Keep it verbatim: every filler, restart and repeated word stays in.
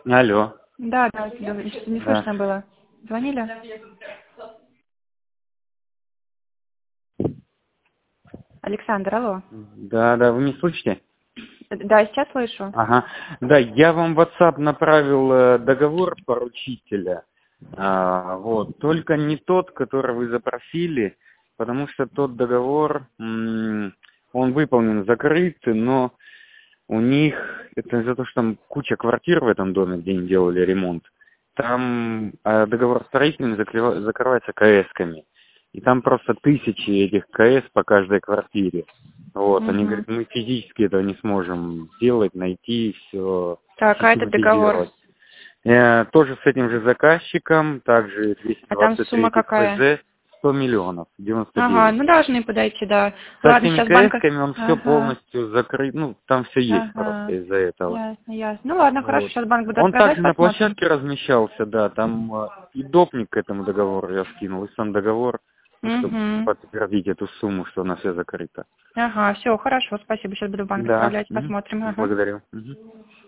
Алло. Да, да, да, что-то не Да. слышно было. Звонили? Александр, алло. Да, да, вы меня слышите? Да, сейчас слышу. Ага. Да, я вам в WhatsApp направил э, договор поручителя. А, вот. Только не тот, который вы запросили, потому что тот договор, м, он выполнен, закрыт, но у них, это из-за того, что там куча квартир в этом доме, где они делали ремонт, там а, договор строительный закрыва- закрывается КС-ками. И там просто тысячи этих КС по каждой квартире. Вот, они Угу. говорят, мы физически этого не сможем сделать, найти, все Так, а этот договор? систематизировать. Э, тоже с этим же заказчиком, также А там сумма двести двадцать три какая? ПЗ, сто миллионов, девяносто Ага, девять. ну должны подойти, да. Со Ладно, всеми сейчас банка... КС-ками он все Ага, полностью закрыт, ну, там все есть просто ага. из-за этого. Ясно, ясно. Ну ладно, хорошо, Вот. сейчас банк буду Он отправлять, также на посмотрим. площадке размещался, да, там э, и допник к этому договору я скинул, и сам договор, ну, чтобы Угу. подтвердить эту сумму, что она все закрыта. Ага, все, хорошо, спасибо. Сейчас буду в банк Да, отправлять, мгм. посмотрим. Ага. Благодарю. Мгм.